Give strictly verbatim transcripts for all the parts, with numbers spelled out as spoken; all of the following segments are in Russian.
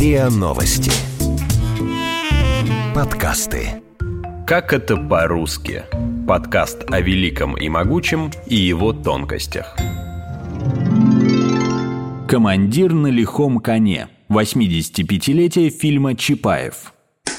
РИА Новости. Подкасты. Как это по-русски? Подкаст о великом и могучем и его тонкостях. Командир на лихом коне. восьмидесятипятилетие фильма «Чапаев».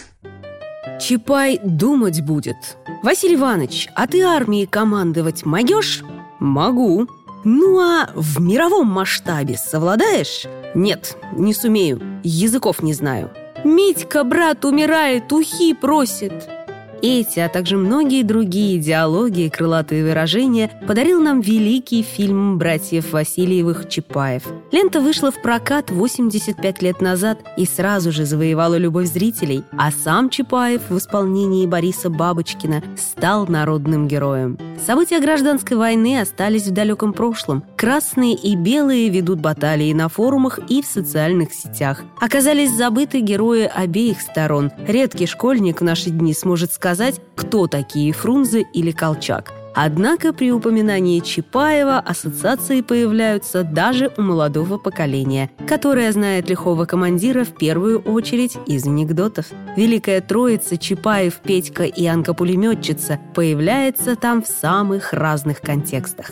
Чапай думать будет. Василий Иванович, а ты армией командовать могешь? Могу. Ну а в мировом масштабе совладаешь? Нет, не сумею, языков не знаю. Митька, брат, умирает, ухи просит. Эти, а также многие другие диалоги и крылатые выражения подарил нам великий фильм братьев Васильевых «Чапаев». Лента вышла в прокат восемьдесят пять лет назад и сразу же завоевала любовь зрителей, а сам Чапаев в исполнении Бориса Бабочкина стал народным героем. События гражданской войны остались в далеком прошлом. Красные и белые ведут баталии на форумах и в социальных сетях. Оказались забыты герои обеих сторон. Редкий школьник в наши дни сможет сказать, кто такие Фрунзе или Колчак. Однако при упоминании Чапаева ассоциации появляются даже у молодого поколения, которое знает лихого командира в первую очередь из анекдотов. Великая троица Чапаев, Петька и Анка-пулеметчица появляется там в самых разных контекстах.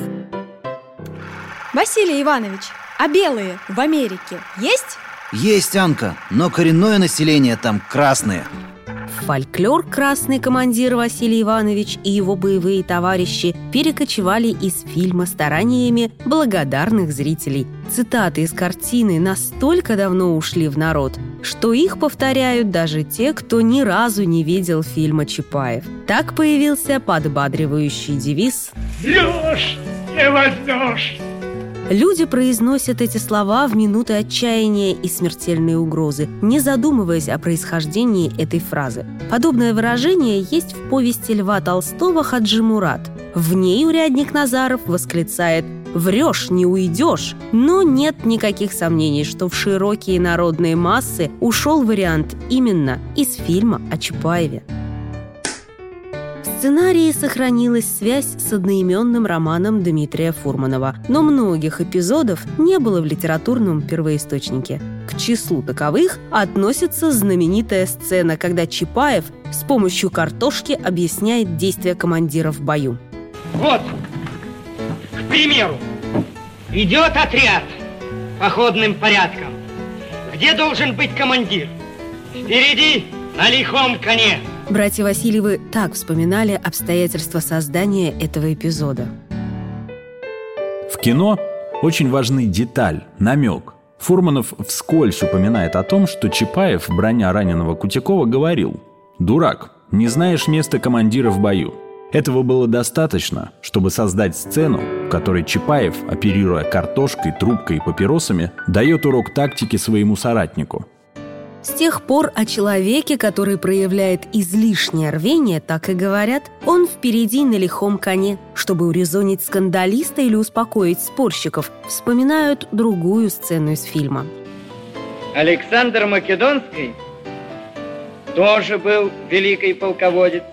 Василий Иванович, а белые в Америке есть? Есть, Анка, но коренное население там красное. Фольклор красный командир Василий Иванович и его боевые товарищи перекочевали из фильма стараниями благодарных зрителей. Цитаты из картины настолько давно ушли в народ, что их повторяют даже те, кто ни разу не видел фильма «Чапаев». Так появился подбадривающий девиз «Врешь, не возьмешь». Люди произносят эти слова в минуты отчаяния и смертельной угрозы, не задумываясь о происхождении этой фразы. Подобное выражение есть в повести Льва Толстого «Хаджи Мурат». В ней урядник Назаров восклицает «Врешь, не уйдешь!», но нет никаких сомнений, что в широкие народные массы ушел вариант именно из фильма о Чапаеве. В сценарии сохранилась связь с одноименным романом Дмитрия Фурманова, но многих эпизодов не было в литературном первоисточнике. К числу таковых относится знаменитая сцена, когда Чапаев с помощью картошки объясняет действия командира в бою. Вот, к примеру, идет отряд походным порядком. Где должен быть командир? Впереди, на лихом коне. Братья Васильевы так вспоминали обстоятельства создания этого эпизода. В кино очень важны деталь, намек. Фурманов вскользь упоминает о том, что Чапаев, броня раненого Кутякова, говорил: «Дурак, не знаешь места командира в бою». Этого было достаточно, чтобы создать сцену, в которой Чапаев, оперируя картошкой, трубкой и папиросами, дает урок тактики своему соратнику. С тех пор о человеке, который проявляет излишнее рвение, так и говорят: он впереди на лихом коне. Чтобы урезонить скандалиста или успокоить спорщиков, вспоминают другую сцену из фильма. Александр Македонский тоже был великий полководец.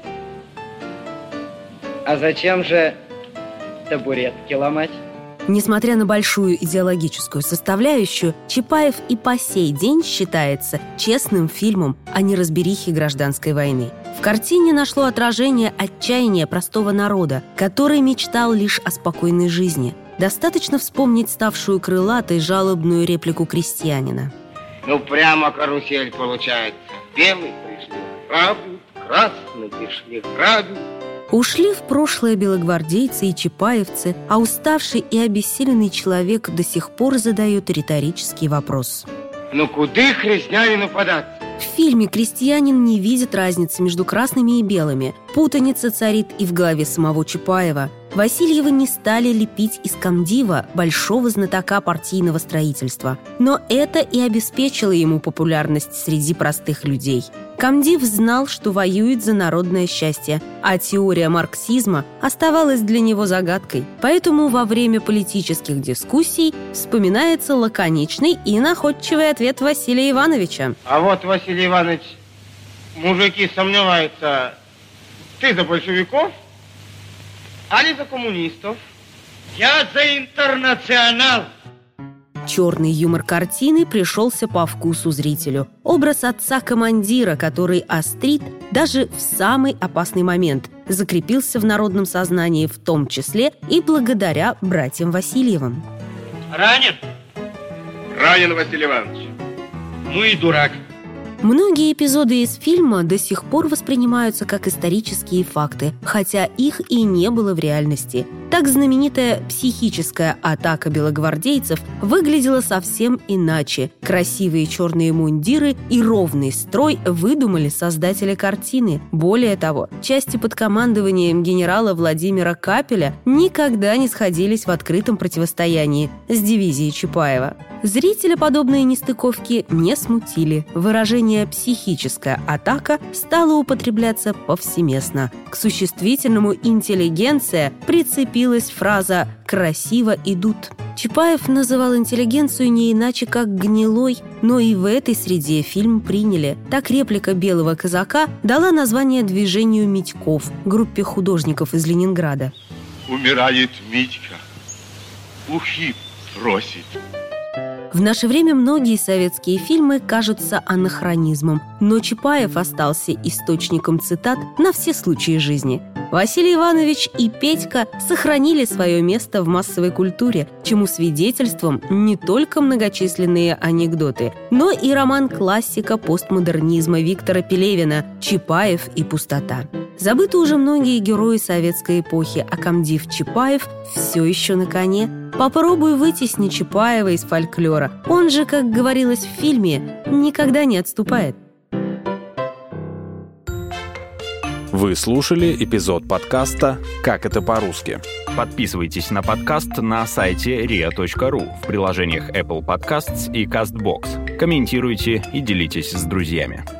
А зачем же табуретки ломать? Несмотря на большую идеологическую составляющую, Чапаев и по сей день считается честным фильмом о неразберихе гражданской войны. В картине нашло отражение отчаяния простого народа, который мечтал лишь о спокойной жизни. Достаточно вспомнить ставшую крылатой жалобную реплику крестьянина. Ну, прямо карусель получается. Белые пришли грабят, красные пришли грабят. Ушли в прошлое белогвардейцы и чапаевцы, а уставший и обессиленный человек до сих пор задает риторический вопрос. Ну, куда христианину податься? В фильме крестьянин не видит разницы между красными и белыми. Путаница царит и в голове самого Чапаева. Васильевы не стали лепить из комдива большого знатока партийного строительства. Но это и обеспечило ему популярность среди простых людей. Комдив знал, что воюет за народное счастье, а теория марксизма оставалась для него загадкой. Поэтому во время политических дискуссий вспоминается лаконичный и находчивый ответ Василия Ивановича. А вот, Василий Иванович, мужики сомневаются, ты за большевиков, али за коммунистов? Я за интернационал. Черный юмор картины пришелся по вкусу зрителю. Образ отца-командира, который острит даже в самый опасный момент, закрепился в народном сознании, в том числе и благодаря братьям Васильевым. Ранен? Ранен, Василий Иванович. Ну и дурак. Многие эпизоды из фильма до сих пор воспринимаются как исторические факты, хотя их и не было в реальности. Так знаменитая психическая атака белогвардейцев выглядела совсем иначе. Красивые черные мундиры и ровный строй выдумали создатели картины. Более того, части под командованием генерала Владимира Капеля никогда не сходились в открытом противостоянии с дивизией Чапаева. Зрителя подобные нестыковки не смутили. Выражение «психическая атака» стало употребляться повсеместно. К существительному «интеллигенция» прицепилась фраза «красиво идут». Чапаев называл интеллигенцию не иначе как «гнилой», но и в этой среде фильм приняли. Так реплика «Белого казака» дала название движению Митьков, группе художников из Ленинграда. Умирает Митька, ухи просит. В наше время многие советские фильмы кажутся анахронизмом, но Чапаев остался источником цитат на все случаи жизни. Василий Иванович и Петька сохранили свое место в массовой культуре, чему свидетельством не только многочисленные анекдоты, но и роман классика постмодернизма Виктора Пелевина «Чапаев и пустота». Забыты уже многие герои советской эпохи, а комдив Чапаев все еще на коне. Попробуй вытесни Чапаева из фольклора. Он же, как говорилось в фильме, никогда не отступает. Вы слушали эпизод подкаста «Как это по-русски». Подписывайтесь на подкаст на сайте риа точка ру, в приложениях Apple Podcasts и CastBox. Комментируйте и делитесь с друзьями.